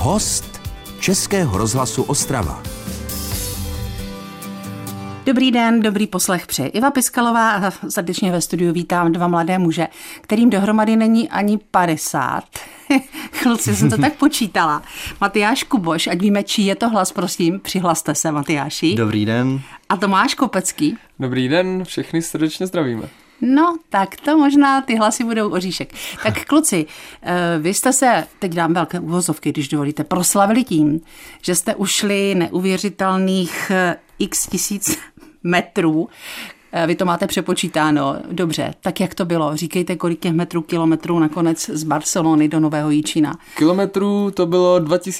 Host Českého rozhlasu Ostrava. Dobrý den, dobrý poslech přeje Iva Piskalová a srdečně ve studiu vítám dva mladé muže, kterým dohromady není ani 50. Chluci, jsem to tak počítala. Matyáš Kuboš, ať víme, čí je to hlas, prosím, přihlaste se, Matyáši. Dobrý den. A Tomáš Kopecký. Dobrý den, všechny srdečně zdravíme. No, tak to možná ty hlasy budou oříšek. Tak kluci, vy jste se, teď dám velké uvozovky, když dovolíte, proslavili tím, že jste ušli neuvěřitelných x tisíc metrů. Vy to máte přepočítáno. Dobře, tak jak to bylo? Říkejte, kolik těch metrů, kilometrů nakonec z Barcelony do Nového Jičína. Kilometrů to bylo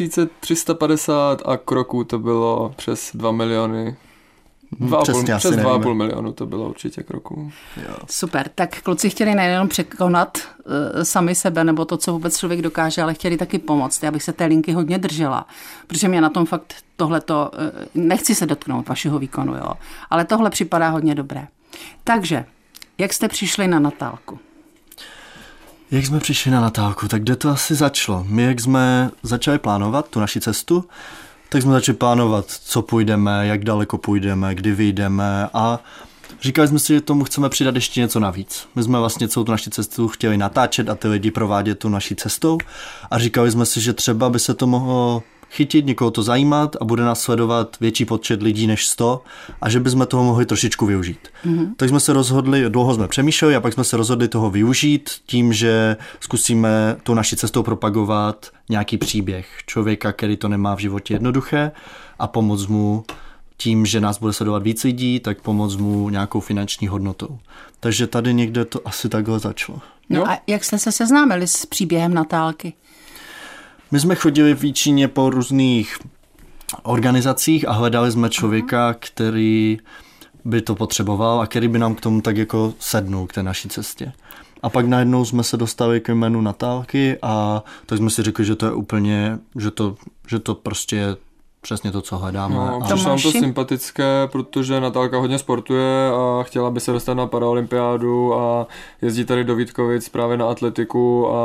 2350 a kroků to bylo přes 2 miliony. Přes 2,5 milionu to bylo určitě kroků. Jo. Super, tak kluci chtěli nejenom překonat sami sebe, nebo to, co vůbec člověk dokáže, ale chtěli taky pomoct. Já bych se té linky hodně držela, protože mě na tom fakt tohleto, nechci se dotknout vašeho výkonu, jo, ale tohle připadá hodně dobré. Takže, jak jste přišli na Natálku? Jak jsme přišli na Natálku, tak kde to asi začalo? My, jak jsme začali plánovat tu naši cestu, tak jsme začali plánovat, co půjdeme, jak daleko půjdeme, kdy vyjdeme a říkali jsme si, že tomu chceme přidat ještě něco navíc. My jsme vlastně celou tu naši cestu chtěli natáčet a ty lidi provádět tu naší cestou a říkali jsme si, že třeba by se to mohlo chytit, někoho to zajímat a bude nás sledovat větší počet lidí než 100 a že bychom toho mohli trošičku využít. Mm-hmm. Tak jsme se rozhodli, dlouho jsme přemýšleli a pak jsme se rozhodli toho využít tím, že zkusíme tu naši cestou propagovat nějaký příběh člověka, který to nemá v životě jednoduché a pomoct mu tím, že nás bude sledovat víc lidí, tak pomoct mu nějakou finanční hodnotou. Takže tady někde to asi takhle začalo. No a jak jste se seznámili s příběhem Natálky? My jsme chodili v Jičíně po různých organizacích a hledali jsme člověka, který by to potřeboval a který by nám k tomu tak jako sednul k té naší cestě. A pak najednou jsme se dostali k jménu Natálky a tak jsme si řekli, že to je úplně, že to prostě je přesně to, co hledáme. No, přišlo nám to sympatické, protože Natálka hodně sportuje a chtěla by se dostat na paraolympiádu a jezdí tady do Vítkovic právě na atletiku a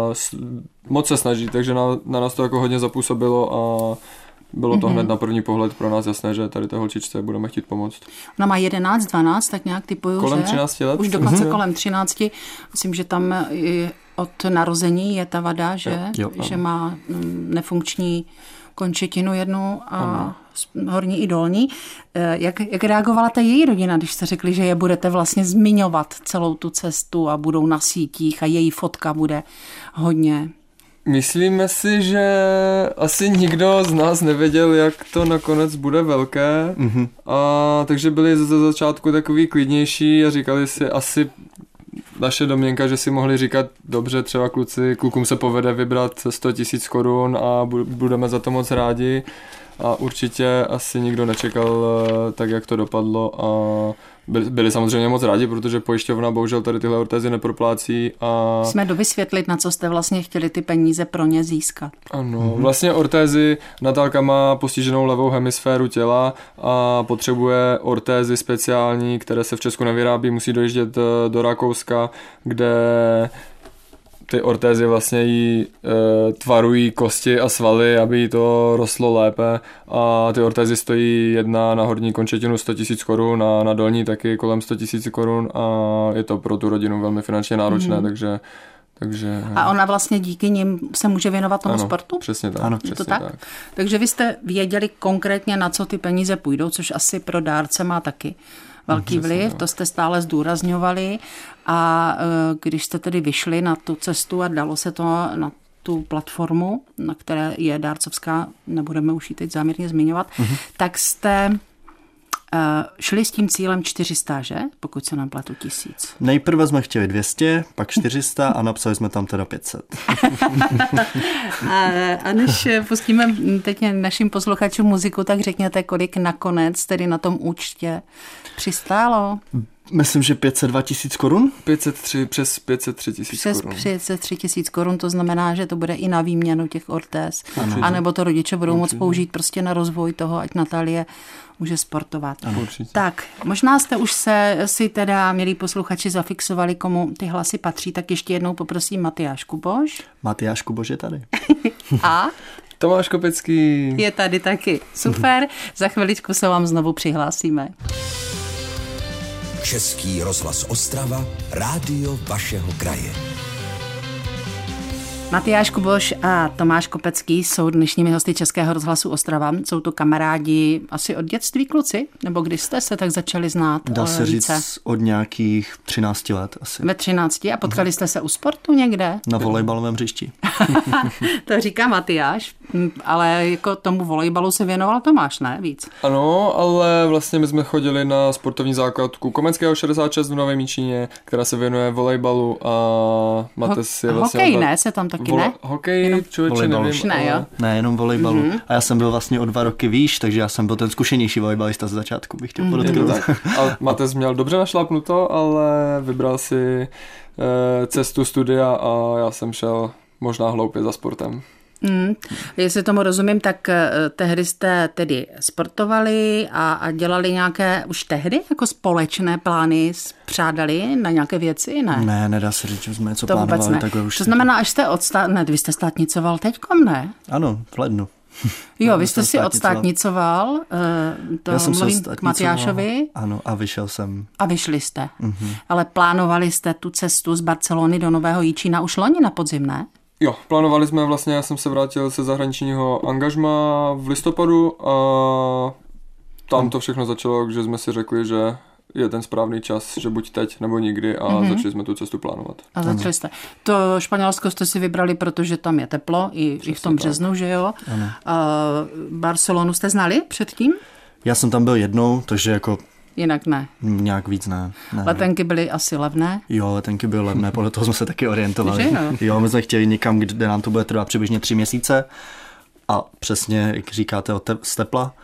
moc se snaží, takže na nás to jako hodně zapůsobilo a bylo to hned na první pohled pro nás jasné, že tady té holčičce budeme chtít pomoct. Ona má 11, 12, tak nějak typuju, kolem že? 13 let. Už dokonce kolem 13. Myslím, že tam od narození je ta vada, že, že má nefunkční končetinu jednu a horní i dolní. Jak reagovala ta její rodina, když jste řekli, že je budete vlastně zmiňovat celou tu cestu a budou na sítích a její fotka bude hodně? Myslíme si, že asi nikdo z nás nevěděl, jak to nakonec bude velké, a takže byli ze začátku takový klidnější a říkali si asi naše domněnka, že si mohli říkat, dobře, třeba klukům se povede vybrat 100 000 korun a budeme za to moc rádi a určitě asi nikdo nečekal tak, jak to dopadlo a byli samozřejmě moc rádi, protože pojišťovna bohužel tady tyhle ortézy neproplácí a... Jsme dovysvětlit, na co jste vlastně chtěli ty peníze pro ně získat. Ano, vlastně ortézy, Natálka má postiženou levou hemisféru těla a potřebuje ortézy speciální, které se v Česku nevyrábí, musí dojíždět do Rakouska, kde ty ortézy vlastně jí tvarují kosti a svaly, aby jí to rostlo lépe a ty ortézy stojí jedna na horní končetinu 100 000 korun a na dolní taky kolem 100 000 korun a je to pro tu rodinu velmi finančně náročné, takže... A ona vlastně díky nim se může věnovat tomu sportu? Přesně tak. Ano, přesně to tak? Takže vy jste věděli konkrétně, na co ty peníze půjdou, což asi pro dárce má taky velký vliv, to jste stále zdůrazňovali a když jste tedy vyšli na tu cestu a dalo se to na tu platformu, na které je dárcovská, nebudeme už ji teď záměrně zmiňovat, tak jste šli s tím cílem 400, že? Pokud se nám pletu 1000. Nejprve jsme chtěli 200, pak 400 a napsali jsme tam teda 500. A než pustíme teď našim posluchačům muziku, tak řekněte, kolik nakonec tedy na tom účtě přistálo? Myslím, že 502 000 korun? Přes 503 000 korun. Přes 503 000 korun, to znamená, že to bude i na výměnu těch ortéz. A nebo to rodiče budou moct použít prostě na rozvoj toho, ať Natálie může sportovat. Tak, možná jste už si teda, milí posluchači, zafixovali, komu ty hlasy patří, tak ještě jednou poprosím Matyáš Kuboš. Matyáš Kuboš je tady. A? Tomáš Kopecký. Je tady taky. Super, za chviličku se vám znovu přihlásíme. Český rozhlas Ostrava, rádio vašeho kraje. Matyáš Kuboš a Tomáš Kopecký jsou dnešními hosty Českého rozhlasu Ostrava. Jsou to kamarádi asi od dětství, kluci? Nebo když jste se tak začali znát? Dá se říct od nějakých 13 let asi. Ve 13 a potkali jste se u sportu někde? Na volejbalovém hřišti. To říká Matyáš, ale jako tomu volejbalu se věnoval Tomáš, ne? Víc. Ano, ale vlastně my jsme chodili na sportovní základku Komenského 66 v Nové Míčině, která se věnuje volejbalu a Mates je vlastně... Hokej, ne? Se tam taky ne? Hokej, člověče, nevím. Ne, jo? Ne, jenom volejbalu. A já jsem byl vlastně o 2 roky výš, takže já jsem byl ten zkušenější volejbalista z začátku, bych chtěl podotknout. A Mates měl dobře našlápnuto, ale vybral si cestu studia a já jsem šel možná hloupě za sportem. Jestli tomu rozumím, tak tehdy jste tedy sportovali a dělali nějaké už tehdy jako společné plány, přádali na nějaké věci, ne? Ne, nedá se říct, že jsme něco to plánovali takhle už. To znamená, až jste vy jste státnicoval teďkom, ne? Ano, v lednu. Jo, vy jste si odstátnicoval, to já jsem mluvím k Matyášovi. Ano, a vyšel jsem. A vyšli jste. Ale plánovali jste tu cestu z Barcelony do Nového Jičína už loni na podzim, ne? Jo, plánovali jsme vlastně, já jsem se vrátil ze zahraničního angažmá v listopadu a tam to všechno začalo, že jsme si řekli, že je ten správný čas, že buď teď nebo nikdy a začali jsme tu cestu plánovat. A začali jste. To Španělsko jste si vybrali, protože tam je teplo, i v tom březnu, že jo? Barcelonu jste znali předtím? Já jsem tam byl jednou, takže jako... Jinak ne. Nějak víc ne. Letenky byly asi levné? Jo, letenky byly levné, podle toho jsme se taky orientovali. Že jo, my jsme chtěli někam, kde nám to bude trvat přibližně 3 měsíce a přesně, jak říkáte, z tepla.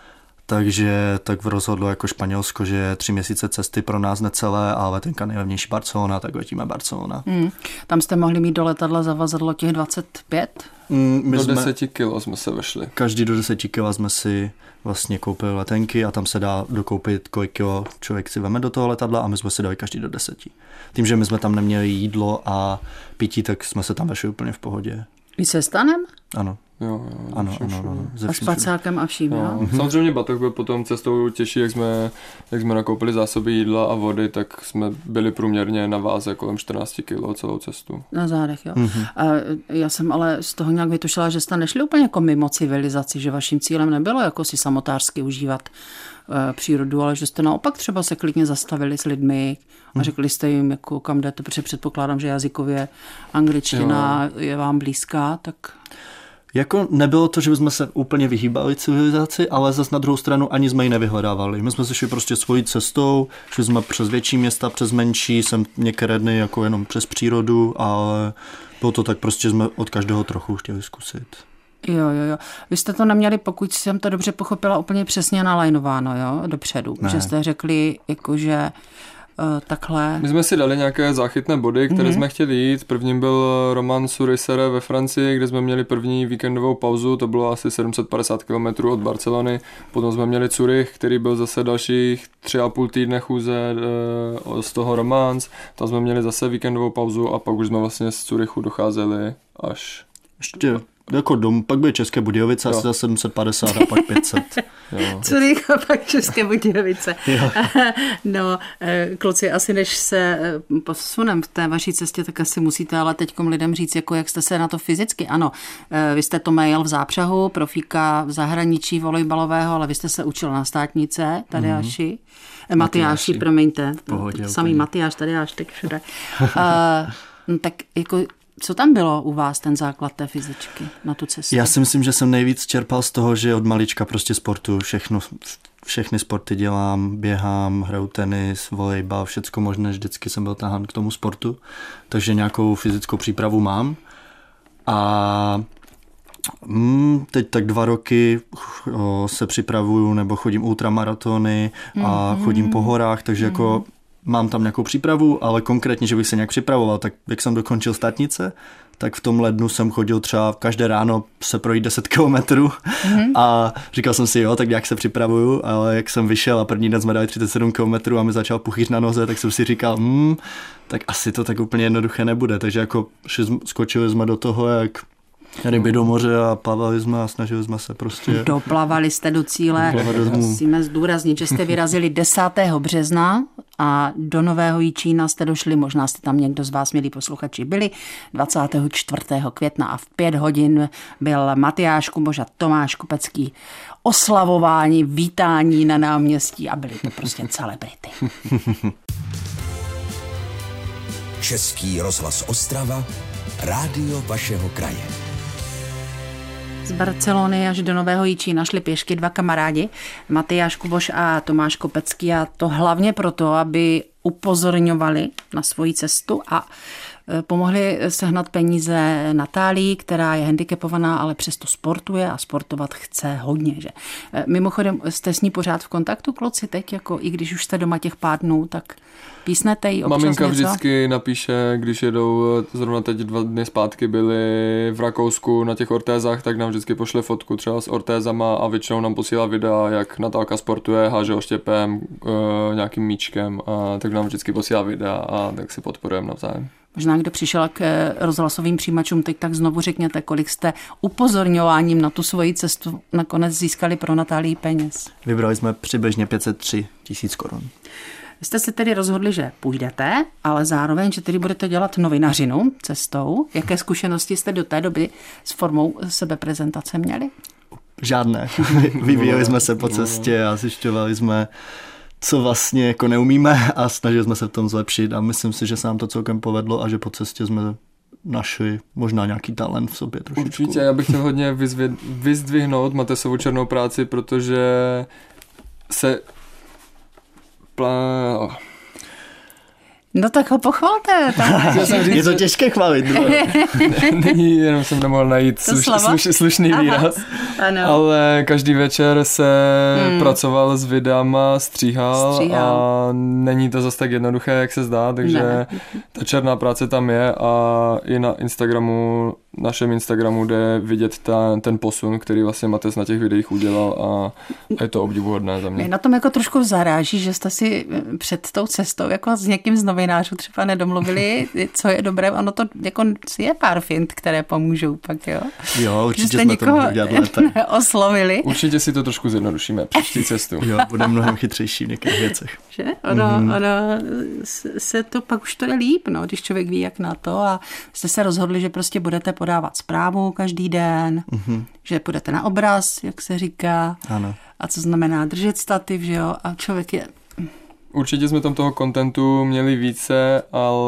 Takže tak rozhodlo jako Španělsko, že 3 měsíce cesty pro nás necelé a letenka nejlevnější Barcelona, tak letíme Barcelona. Tam jste mohli mít do letadla zavazadlo těch 25? Do 10 kilo jsme se vešli. Každý do 10 kilo jsme si vlastně koupili letenky a tam se dá dokoupit, kolik kilo člověk si veme do toho letadla a my jsme si dali každý do 10. Tím, že my jsme tam neměli jídlo a pití, tak jsme se tam vešli úplně v pohodě. I se stanem? Ano. Jo, ano. A s pacákem a vším, jo? Samozřejmě batoh byl potom cestou těžší, jak jsme nakoupili zásoby jídla a vody, tak jsme byli průměrně na váze kolem 14 kg celou cestu. Na zádech, jo. A já jsem ale z toho nějak vytušila, že jste nešli úplně jako mimo civilizaci, že vaším cílem nebylo jako si samotářsky užívat přírodu, ale že jste naopak třeba se klidně zastavili s lidmi a řekli jste jim, jako kam jdete, protože předpokládám, že jazykově angličtina je vám blízká, tak... Jako nebylo to, že bychom se úplně vyhýbali civilizaci, ale zas na druhou stranu ani jsme ji nevyhledávali. My jsme se šli prostě svojí cestou, šli jsme přes větší města, přes menší, jsem některé dny jako jenom přes přírodu, ale bylo to tak prostě, jsme od každého trochu chtěli zkusit. Jo. Vy jste to neměli, pokud jsem to dobře pochopila, úplně přesně nalajnováno, jo, dopředu. Ne. Že jste řekli, jakože takhle. My jsme si dali nějaké záchytné body, které jsme chtěli jít. Prvním byl Romans sur Isère ve Francii, kde jsme měli první víkendovou pauzu, to bylo asi 750 km od Barcelony. Potom jsme měli Zurich, který byl zase dalších 3,5 týdne chůze z toho Romans. Tam jsme měli zase víkendovou pauzu a pak už jsme vlastně z Zurichu docházeli až... Ještě jako dom, pak byly České Budějovice, asi za 750 a pak 500. Zurich a pak České Budějovice. No, kluci, asi než se posunem v té vaší cestě, tak asi musíte ale teďkom lidem říct, jako jak jste se na to fyzicky. Ano, vy jste to jel v zápřahu, profíka v zahraničí volejbalového, ale vy jste se učil na státnice, Tadeáši. Matyáši, promiňte. Pohodě, samý Matyáš, Tadeáš, tak všude. Tak jako... Co tam bylo u vás, ten základ té fyzičky na tu cestu? Já si myslím, že jsem nejvíc čerpal z toho, že od malička prostě sportu, všechny sporty dělám, běhám, hraju tenis, volejbal, všecko možné, vždycky jsem byl tahán k tomu sportu, takže nějakou fyzickou přípravu mám. A teď tak 2 roky se připravuju nebo chodím ultramaratony a chodím po horách, takže jako... Mám tam nějakou přípravu, ale konkrétně, že bych se nějak připravoval, tak jak jsem dokončil státnice, tak v tom lednu jsem chodil třeba každé ráno se projít 10 kilometrů a říkal jsem si, jo, tak jak se připravuju, ale jak jsem vyšel a první den jsme dali 37 kilometrů a mi začal puchýř na noze, tak jsem si říkal, tak asi to tak úplně jednoduché nebude, takže jako skočili jsme do toho jak Ryby do moře a plavali jsme a snažili jsme se prostě. Doplavali jste do cíle. Musíme zdůraznit, že jste vyrazili 10. března a do Nového Jičína jste došli, možná jste tam někdo z vás, milí posluchači, byli 24. května a v 5 hodin byl Matyáš Kuboš a Tomáš Kopecký oslavování, vítání na náměstí a byli to prostě celebrity. Český rozhlas Ostrava, rádio vašeho kraje. Z Barcelony až do Nového Jičína šli pěšky 2 kamarádi, Matyáš Kuboš a Tomáš Kopecký, a to hlavně proto, aby upozorňovali na svoji cestu a pomohli sehnat peníze Natálii, která je handicapovaná, ale přesto sportuje a sportovat chce hodně. Že? Mimochodem, jste s ní pořád v kontaktu, kluci, teď, jako i když už jste doma těch pár dnů, tak písnete jí občas Maminka něco? vždycky napíše, když jedou, zrovna teď 2 dny zpátky byli v Rakousku na těch ortézách, tak nám vždycky pošle fotku třeba s ortézama a většinou nám posílá videa, jak Natálka sportuje, háže oštěpem, nějakým míčkem, a tak nám vždycky posílá videa a tak si podporujeme navzájem. Možná, kdo přišel k rozhlasovým přijímačům, teď tak znovu řekněte, kolik jste upozorňováním na tu svoji cestu nakonec získali pro Natálii peněz. Vybrali jsme přibližně 503 000 korun. Jste si tedy rozhodli, že půjdete, ale zároveň, že tedy budete dělat novinařinu cestou. Jaké zkušenosti jste do té doby s formou sebeprezentace měli? Žádné. Vyvíjeli jsme se po cestě a zjišťovali jsme, co vlastně jako neumíme a snažili jsme se v tom zlepšit a myslím si, že se nám to celkem povedlo a že po cestě jsme našli možná nějaký talent v sobě trošičku. Určitě, já bych chtěl hodně vyzdvihnout Matesovu černou práci, protože se No tak ho pochvalte. Je to těžké chválit. Není, jenom jsem nemohl najít slušný výraz. Ano. Ale každý večer se pracoval s videama, stříhal a není to zase tak jednoduché, jak se zdá, takže ta černá práce tam je a i na Instagramu, našem Instagramu jde vidět ten posun, který vlastně Matez na těch videích udělal a je to obdivuhodné za mě. Mě na tom jako trošku zaráží, že jste si před tou cestou jako s někým z novinářů třeba nedomluvili, co je dobré, ono to jako je pár fint, které pomůžou pak, jo? Jo, určitě jsme to mohli dělat lépe. Oslovili. Určitě si to trošku zjednodušíme příští cestu. Jo, budeme mnohem chytřejší v některých věcech. Že? Ono se to pak už to jde líp, no, když člověk ví, jak na to a jste se rozhodli, že prostě budete podávat zprávu každý den, že půjdete na obraz, jak se říká. Ano. A co znamená držet stativ, že jo, a člověk je... Určitě jsme tam toho kontentu měli více,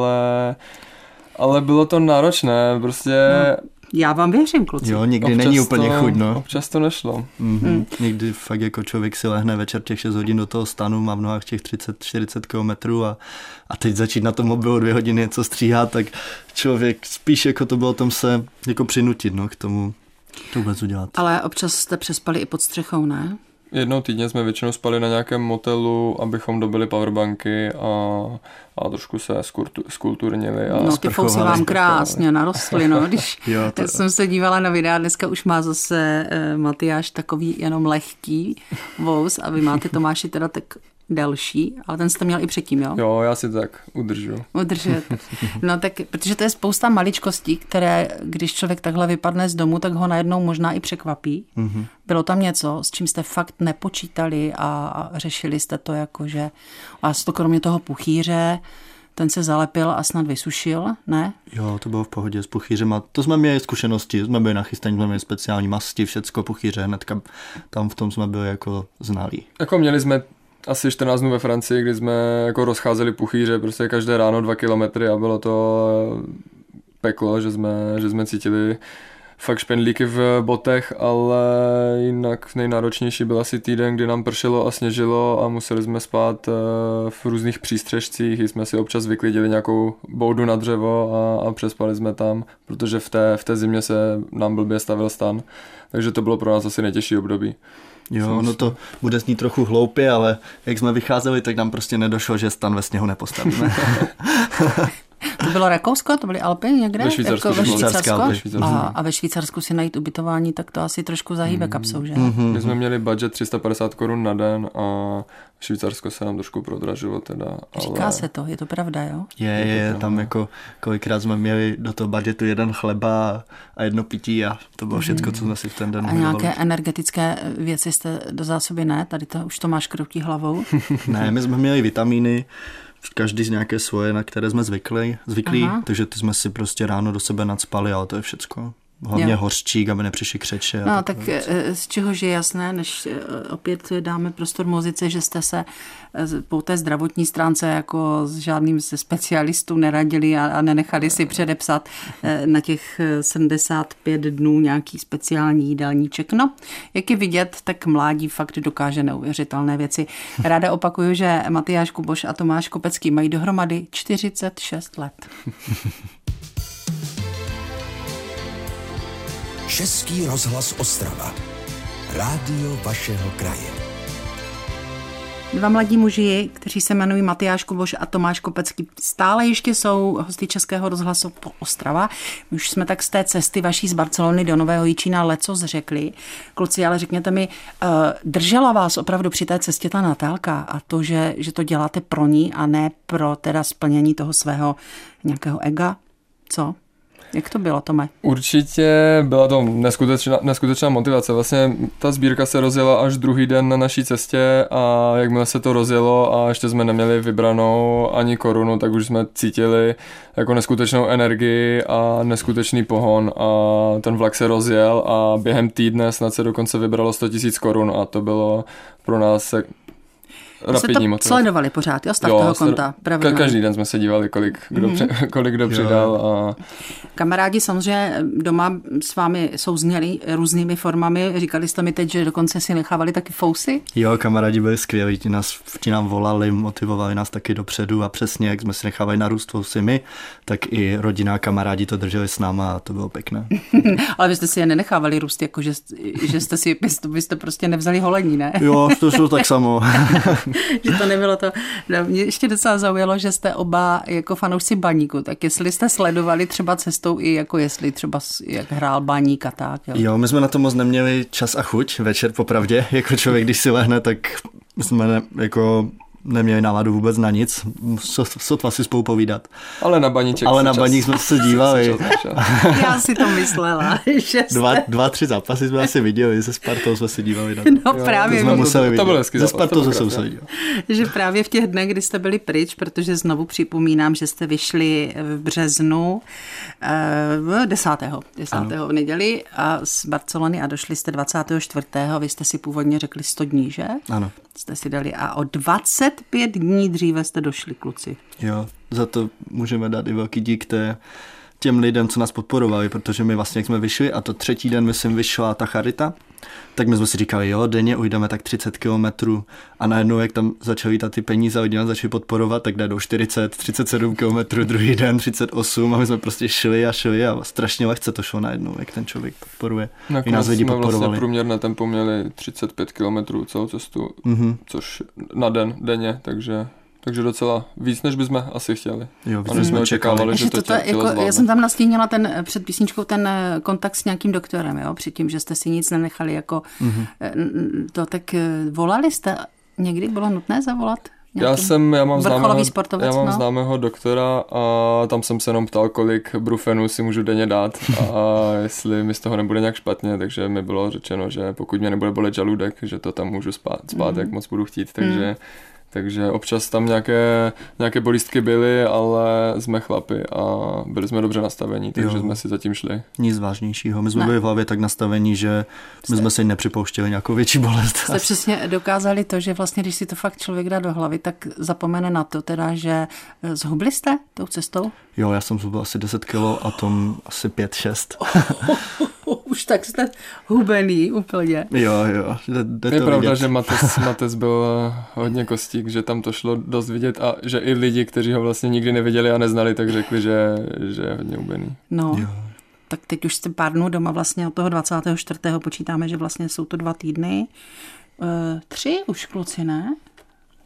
ale bylo to náročné, prostě... No, já vám věřím, kluci. Jo, někdy není úplně chuť, no. Občas to nešlo. Někdy fakt jako člověk si lehne večer těch 6 hodin do toho stanu, má v nohách těch 30-40 kilometrů a teď začít na tom mobilu 2 hodiny něco stříhat, tak člověk spíš jako to bylo tom se jako přinutit, no, k tomu to vůbec udělat. Ale občas jste přespali i pod střechou, ne? Jednou týdně jsme většinou spali na nějakém motelu, abychom dobili powerbanky a trošku se skulturnili. No ty fousy vám krásně narostly, no. Když já jsem se dívala na videa, dneska už má zase Matyáš takový jenom lehký vous a vy máte, Tomáši, teda tak delší, ale ten jste měl i předtím, jo? Jo, já si to tak udržet. No tak, protože to je spousta maličkostí, které, když člověk takhle vypadne z domu, tak ho najednou možná i překvapí. Mm-hmm. Bylo tam něco, s čím jste fakt nepočítali a řešili jste to jako, že vás to kromě toho puchýře, ten se zalepil a snad vysušil, ne? Jo, to bylo v pohodě s puchýřem a to jsme měli zkušenosti, jsme byli nachystaní, jsme měli speciální masti, všecko puchýře, hnedka tam v tom jsme byli jako znalí. Jako měli jsme asi 14 dnů ve Francii, kdy jsme jako rozcházeli puchýře prostě každé ráno 2 kilometry a bylo to peklo, že jsme cítili fakt špendlíky v botech, ale jinak nejnáročnější byl asi týden, kdy nám pršelo a sněžilo a museli jsme spát v různých přístřežcích, jsme si občas vyklidili nějakou boudu na dřevo a přespali jsme tam, protože v té zimě se nám blbě stavil stan, takže to bylo pro nás asi nejtěžší období. Jo, no to bude znít trochu hloupě, ale jak jsme vycházeli, tak nám prostě nedošlo, že stan ve sněhu nepostavíme. To bylo Rakousko? To byly Alpy někde? Ve Švýcarsku. Jako ve Švýcarsku? Švýcarsku. A ve Švýcarsku si najít ubytování, tak to asi trošku zahýbe kapsou, že? My jsme měli budget 350 korun na den a Švýcarsko se nám trošku prodražilo teda. Říká se to, je to pravda, jo? Je, tam jako kolikrát jsme měli do toho budgetu jeden chleba a jedno pití a to bylo všecko, co jsme si v ten den A nějaké energetické věci jste do zásoby ne? Tady to už to máš kroutí hlavou. Ne, my jsme měli vitamíny, každý z nějaké svoje, na které jsme zvyklí, takže ty jsme si prostě ráno do sebe nacpali, ale to je všecko. Hlavně hořčík, aby nepřišli křeče. No tak z čehož je jasné, než opět dáme prostor muzice, že jste se po té zdravotní stránce jako s žádným ze specialistů neradili a nenechali si předepsat na těch 75 dnů nějaký speciální jídelníček. No, jak je vidět, tak mládí fakt dokáže neuvěřitelné věci. Ráda opakuju, že Matyáš Kuboš a Tomáš Kopecký mají dohromady 46 let. Český rozhlas Ostrava. Rádio vašeho kraje. Dva mladí muži, kteří se jmenují Matyáš Kuboš a Tomáš Kopecký, stále ještě jsou hosty Českého rozhlasu Ostrava. My už jsme tak z té cesty vaší z Barcelony do Nového Jičína lecos řekli. Kluci, ale řekněte mi, držela vás opravdu při té cestě ta Natálka a to, že to děláte pro ní a ne pro teda splnění toho svého nějakého ega? Co? Jak to bylo, Tome? Určitě byla to neskutečná motivace. Vlastně ta sbírka se rozjela až druhý den na naší cestě a jakmile se to rozjelo a ještě jsme neměli vybranou ani korunu, tak už jsme cítili jako neskutečnou energii a neskutečný pohon a ten vlak se rozjel a během týdne snad se dokonce vybralo 100 000 korun a to bylo pro nás rapidní motivace. Sledovali pořád, jo, z toho konta. Každý den jsme se dívali, kolik kdo přidal. A... Kamarádi samozřejmě doma s vámi souzněli různými formami. Říkali jste mi teď, že dokonce si nechávali taky fousy? Jo, kamarádi byli skvělí, ti nám volali, motivovali nás taky dopředu a přesně, jak jsme si nechávali narůst fousy my, tak i rodina a kamarádi to drželi s náma a to bylo pěkné. Ale vy jste si je nenechávali růst, jako že jste si, byste prostě nevzali holení, ne? Jo, to šlo tak samo. Že to nebylo to. No, mě ještě docela zaujalo, že jste oba jako fanoušci Baníku, tak jestli jste sledovali třeba cestou i jako jestli třeba jak hrál Baník a tak. Jo, my jsme na to moc neměli čas a chuť večer popravdě, jako člověk, když si lehne, tak jsme neměli náladu vůbec na nic, sotva si spolu povídat. Ale na Baníček. Ale na Baník jsme se dívali. Já si to myslela. Že jste... 2-3 zápasy jsme asi viděli, se Spartou jsme se dívali. No právě. To jsme museli vidět. To byl hezký zápas. Se Spartou jsme se museli dívat. Že právě v těch dnech, kdy jste byli pryč, protože znovu připomínám, že jste vyšli v březnu 10. v neděli a z Barcelony a došli jste 24. Vy jste si původně řekli 100 dní, že? Ano. Jste si dali a o 25 dní dříve jste došli, kluci. Jo, za to můžeme dát i velký dík těm lidem, co nás podporovali, protože my vlastně, jak jsme vyšli a to třetí den, myslím, vyšla ta charita, tak my jsme si říkali, jo, denně ujdeme tak 30 kilometrů a najednou, jak tam začaly ty peníze a lidi nás začali podporovat, tak jdou 40, 37 kilometrů, druhý den 38 a my jsme prostě šli a strašně lehce to šlo najednou, jak ten člověk podporuje. I nás lidi podporovali. Vlastně průměrné tempo měli 35 kilometrů celou cestu, což na denně, takže docela víc, než bychom asi chtěli. Jo, a jsme očekávali, že to jako, já jsem tam nastínila před písničkou ten kontakt s nějakým doktorem, jo, předtím, že jste si nic nenechali, jako to, tak volali jste, někdy bylo nutné zavolat? Já mám známého doktora a tam jsem se jenom ptal, kolik brufenů si můžu denně dát a jestli mi z toho nebude nějak špatně, takže mi bylo řečeno, že pokud mě nebude bolet žaludek, že to tam můžu spát jak moc budu chtít, takže občas tam nějaké bolístky byly, ale jsme chlapi a byli jsme dobře nastavení, takže jsme si zatím šli. Nic vážnějšího. My jsme byli v hlavě tak nastavení, že my jsme si nepřipouštěli nějakou větší bolest. Jste přesně dokázali to, že vlastně, když si to fakt člověk dá do hlavy, tak zapomene na to teda, že zhubli jste tou cestou? Jo, já jsem zhubil asi 10 kilo a tom asi 5-6. Už tak jste hubený úplně. Jo. Je pravda, vidět. Že Matez byl hodně kostík, že tam to šlo dost vidět a že i lidi, kteří ho vlastně nikdy neviděli a neznali, tak řekli, že je hodně hubený. No, jo. Tak teď už jste pár dnů doma vlastně od toho 24. počítáme, že vlastně jsou to 2 týdny. 3 už, kluci, ne?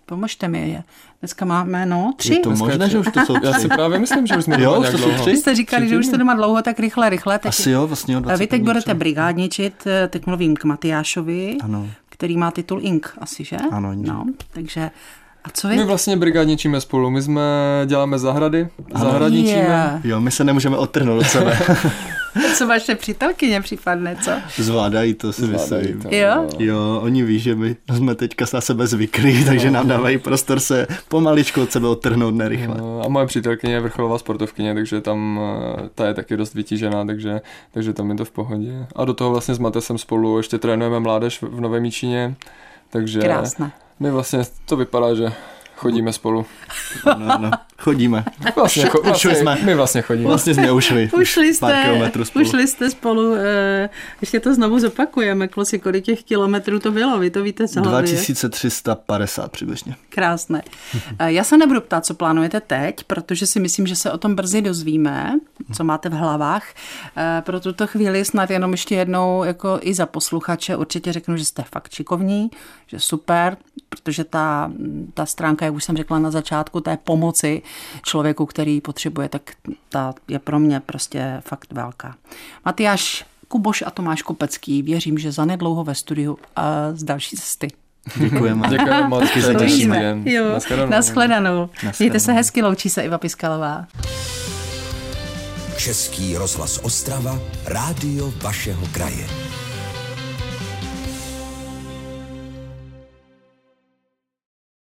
Pomožte mi. Dneska máme, 3. Je to možné, že už to jsou 3? Já si právě myslím, že už jsme doma nějak dlouho. Vy jste říkali, že už jste doma dlouho, tak rychle. Asi jo, vlastně o 20. Vy teď budete brigádničit, teď mluvím k Matyášovi, ano. Který má titul Ink asi, že? Ano. No, takže... A co vy? My vlastně brigádničíme spolu, my děláme zahrady, zahradničíme. Jo, my se nemůžeme odtrhnout od sebe. Co vaše přítelkyně případně, co? Zvládají to, si myslím. Jo? Jo, oni ví, že my jsme teďka na sebe zvyklí, takže nám dávají prostor se pomaličku od sebe odtrhnout nerychle. A moje přítelkyně je vrcholová sportovkyně, takže tam ta je taky dost vytížená, takže tam je to v pohodě. A do toho vlastně s Matesem spolu ještě trénujeme mládež v Novém Jičíně, takže krásné. My vlastně to vypadá, že chodíme spolu. No, chodíme. My vlastně chodíme. Vlastně jsme ušli. Ušli jste spolu, ještě to znovu zopakujeme, kluci, kolik těch kilometrů to bylo, vy to víte co? 2350 přibližně. Krásné. Já se nebudu ptát, co plánujete teď, protože si myslím, že se o tom brzy dozvíme, co máte v hlavách. Pro tuto chvíli snad jenom ještě jednou, jako i za posluchače, určitě řeknu, že jste fakt šikovní, že super, protože ta stránka, jak už jsem řekla na začátku, té pomoci člověku, který potřebuje, tak ta je pro mě prostě fakt velká. Matyáš Kuboš a Tomáš Kopecký, věřím, že zanedlouho ve studiu a z další cesty. Děkujeme. Děkujeme moc. Naschledanou. Mějte se hezky, loučí se Iva Piskalová. Český rozhlas Ostrava, rádio vašeho kraje.